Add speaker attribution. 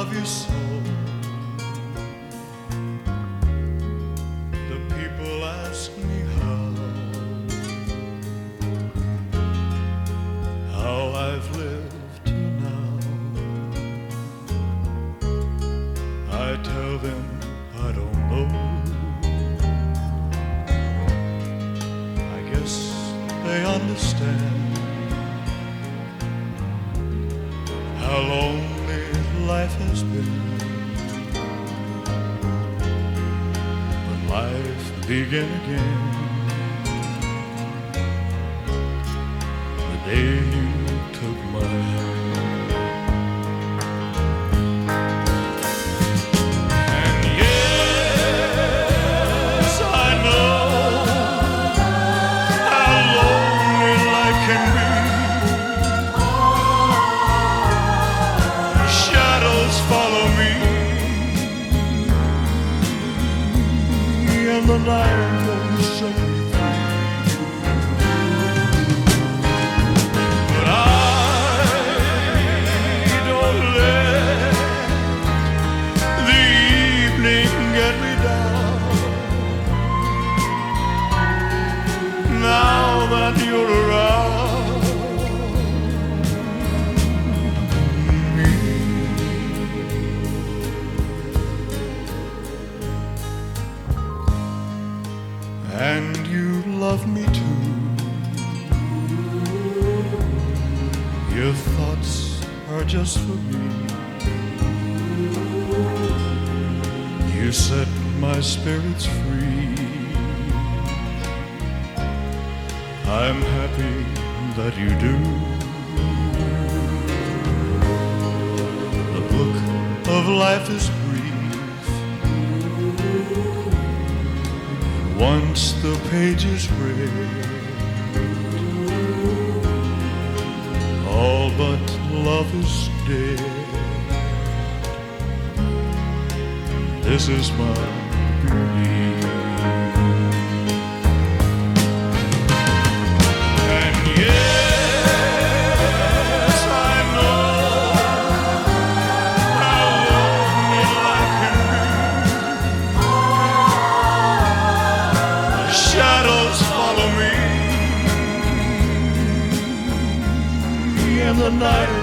Speaker 1: love you so. The people ask me how I've lived till now. I tell them I don't know. I guess they understand how lonely life has been. When life began again, the day you took my hand. And yes, I know how lonely life can be. Shadows follow me, and the night won't set me free. But I don't let the evening get me down. Now that you're around me, and you love me too. Your thoughts are just for me. You set my spirits free. I'm happy that you do. The book of life is brief. Once the page is read, all but love is dead. This is my belief. And yes, I know how lonely life can be. Shadows follow me, and the night